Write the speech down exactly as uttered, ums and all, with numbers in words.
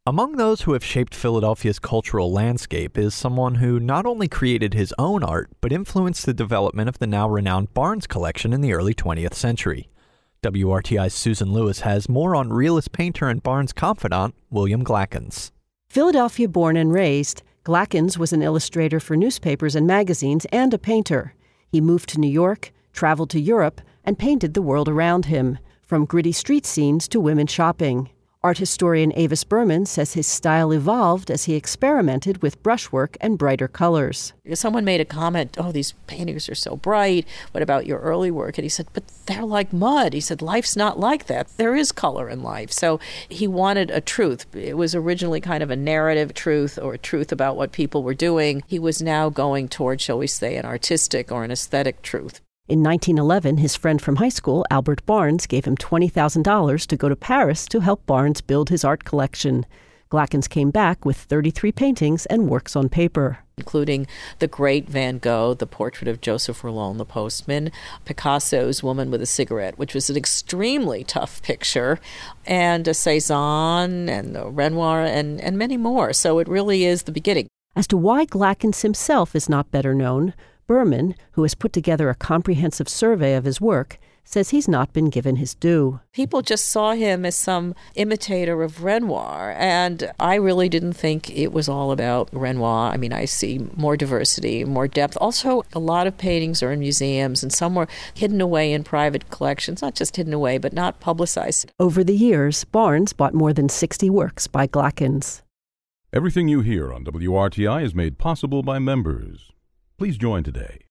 Among those who have shaped Philadelphia's cultural landscape is someone who not only created his own art, but influenced the development of the now renowned Barnes collection in the early twentieth century. W R T I's Susan Lewis has more on realist painter and Barnes confidant, William Glackens. Philadelphia born and raised, Glackens was an illustrator for newspapers and magazines and a painter. He moved to New York, traveled to Europe, and painted the world around him, from gritty street scenes to women shopping. Art historian Avis Berman says his style evolved as he experimented with brushwork and brighter colors. Someone made a comment, oh, these paintings are so bright. What about your early work? And he said, but they're like mud. He said, life's not like that. There is color in life. So he wanted a truth. It was originally kind of a narrative truth or a truth about what people were doing. He was now going toward, shall we say, an artistic or an aesthetic truth. In nineteen eleven, his friend from high school, Albert Barnes, gave him twenty thousand dollars to go to Paris to help Barnes build his art collection. Glackens came back with thirty-three paintings and works on paper, including the great Van Gogh, the portrait of Joseph Rouland, the postman, Picasso's Woman with a Cigarette, which was an extremely tough picture, and a Cézanne and a Renoir and, and many more. So it really is the beginning. As to why Glackens himself is not better known, Berman, who has put together a comprehensive survey of his work, says he's not been given his due. People just saw him as some imitator of Renoir, and I really didn't think it was all about Renoir. I mean, I see more diversity, more depth. Also, a lot of paintings are in museums, and some were hidden away in private collections, not just hidden away, but not publicized. Over the years, Barnes bought more than sixty works by Glackens. Everything you hear on W R T I is made possible by members. Please join today